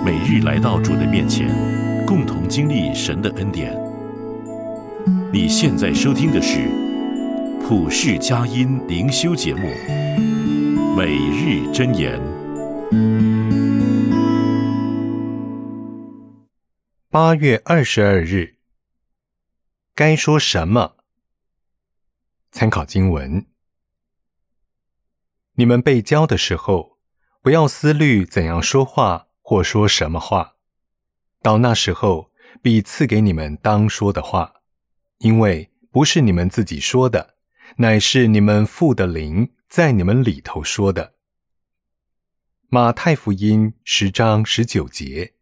每日来到主的面前，共同经历神的恩典。你现在收听的是普世佳音灵修节目《每日箴言》。 8月22日，该说什么？参考经文：你们被教的时候，不要思虑怎样说话或说什么话，到那时候必赐给你们当说的话，因为不是你们自己说的，乃是你们父的灵在你们里头说的。马太福音10章19节。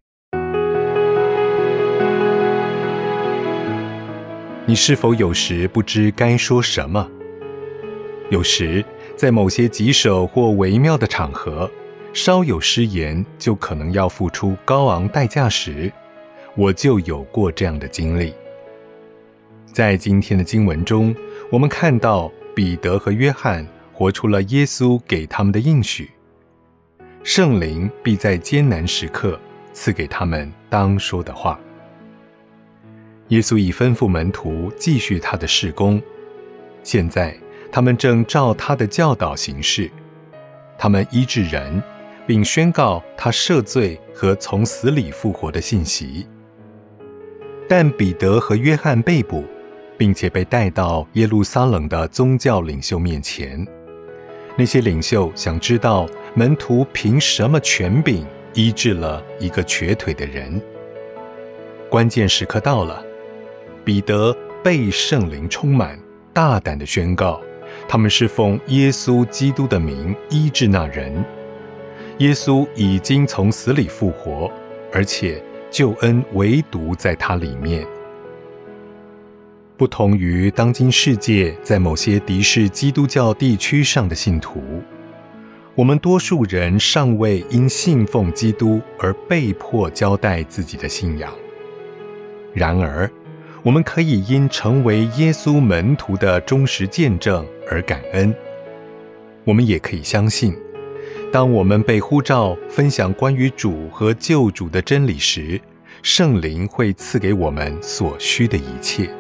你是否有时不知该说什么？有时在某些棘手或微妙的场合，稍有失言就可能要付出高昂代价时，我就有过这样的经历。在今天的经文中，我们看到彼得和约翰活出了耶稣给他们的应许，圣灵必在艰难时刻赐给他们当说的话。耶稣已吩咐门徒继续他的事工，现在他们正照他的教导行事，他们医治人，并宣告他赦罪和从死里复活的信息。但彼得和约翰被捕，并且被带到耶路撒冷的宗教领袖面前。那些领袖想知道门徒凭什么权柄医治了一个瘸腿的人。关键时刻到了，彼得被圣灵充满，大胆地宣告，他们是奉耶稣基督的名医治那人。耶稣已经从死里复活，而且救恩唯独在他里面。不同于当今世界在某些敌视基督教地区上的信徒，我们多数人尚未因信奉基督而被迫交代自己的信仰。然而，我们可以因成为耶稣门徒的忠实见证而感恩。我们也可以相信，当我们被呼召分享关于主和救主的真理时，圣灵会赐给我们所需的一切。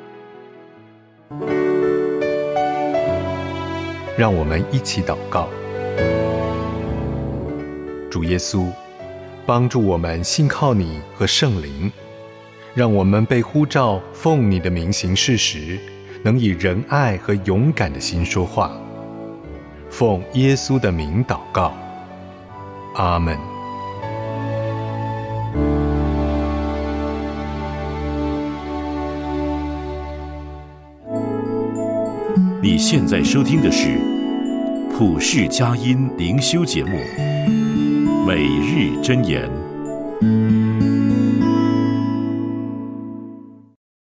让我们一起祷告。主耶稣，帮助我们信靠你和圣灵，让我们被呼召奉你的名行事时，能以仁爱和勇敢的心说话。奉耶稣的名祷告，阿们。 你现在收听的是普世佳音灵修节目《每日箴言》。